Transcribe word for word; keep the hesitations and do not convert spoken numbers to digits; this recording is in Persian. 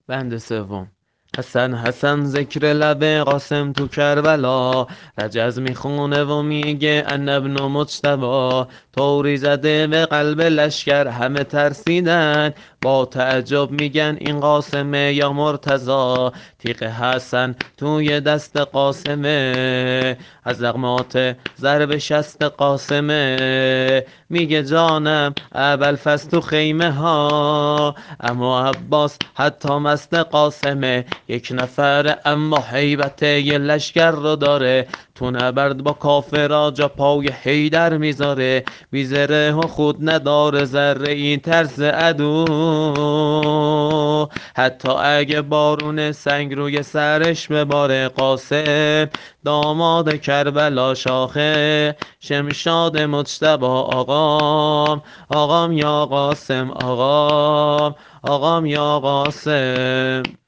بند سوم. حسن حسن ذکر لب قاسم تو کربلا، رجز میخونه و میگه ان ابن مجتبی. طوری زده به قلب لشکر همه ترسیدن، با تعجب میگن این قاسمه یا مرتضا. تیغ حسن توی دست قاسمه، از لغمات ضرب شست قاسمه. میگه جانم ابوالفضل تو خیمه ها، اما عباس حتی مست قاسمه. یک نفره اما حیبت یه لشکر رو داره، تو نبرد با کافرا جا پای حیدر میذاره. بیزره و خود نداره ذره این ترس عدو، حتی اگه بارون سنگ روی سرش بباره. قاسم داماد کربلا شاخه، شمشاد مجتبی آقام. آقام یا قاسم آقام، آقام یا قاسم.